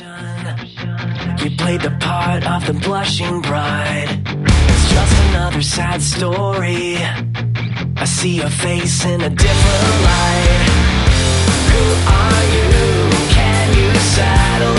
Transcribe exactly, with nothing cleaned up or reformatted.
You played the part of the blushing bride. It's just another sad story. I see your face in a different light. Who are you? Can you settle